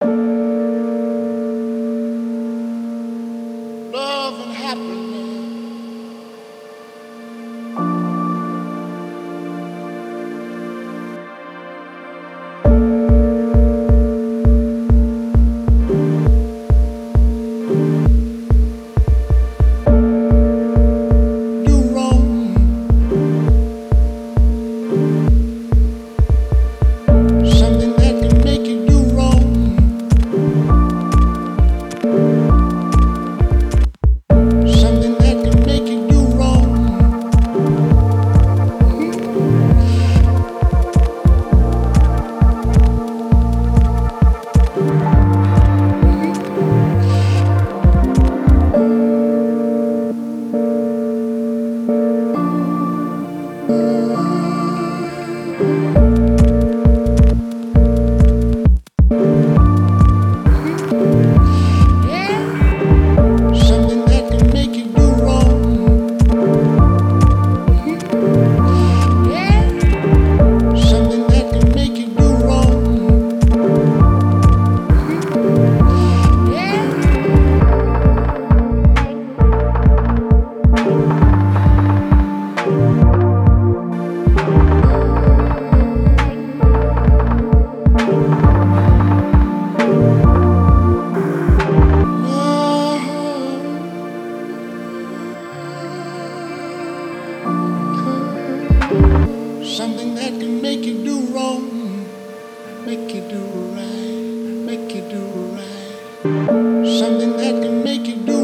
Love and happiness. Do wrong. Something that can make you do wrong. Something that can make you do wrong. Something that can make you do wrong. Something that can make you do wrong. Something that can make you do wrong, make you do right, make you do right. Something that can make you do